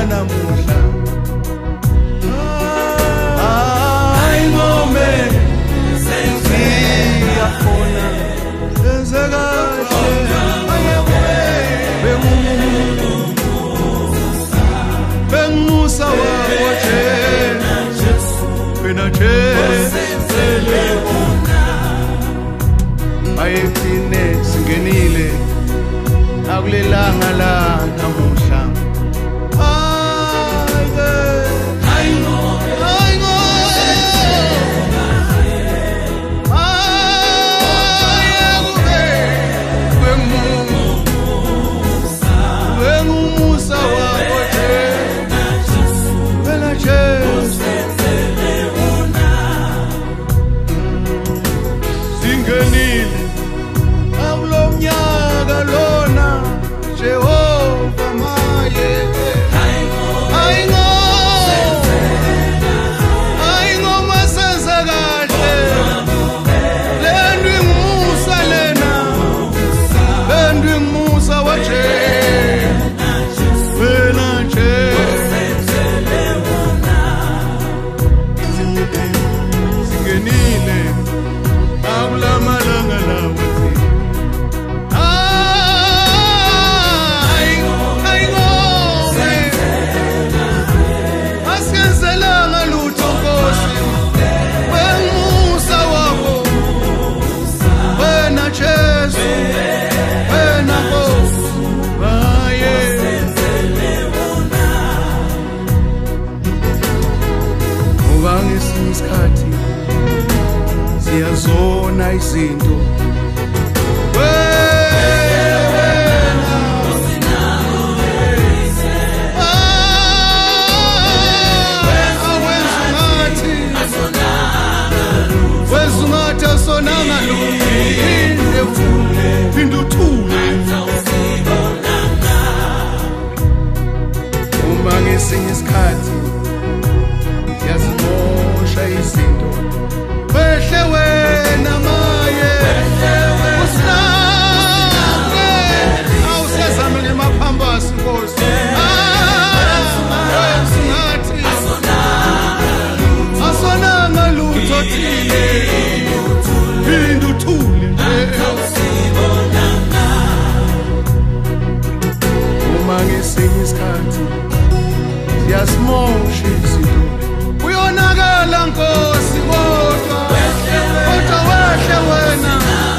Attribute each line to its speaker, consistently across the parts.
Speaker 1: namuhla hayi ngome siyafona senze kahle bengimusa wakho Jesu wena Jesu ayethine singenile akulelanga la namuhla isikhathi siyazona izinto wezungathi asonanga lungile phinda uthule uma ngesinye isikhathi yazimosha izinto wehle wena maye usinake awusezamile emaphambasi Nkosi ngathi asonanga lutho thile phinda uthule uma ngesinye isikhathi yasimosha izinto uyonakala Nkosi kodwa wehle wena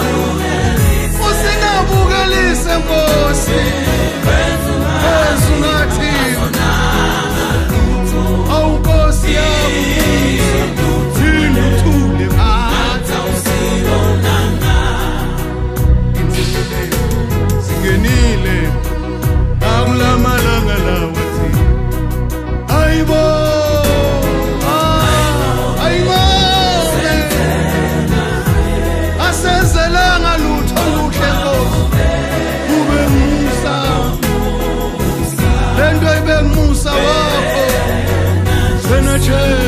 Speaker 1: usinabukelise Nkosi wezungathi awu Nkosi yami phinda uthule singenile akulamalanga lawa ayibo asenzelanga lutho luhle Nkosi ube musa lento ibe musa wakho wena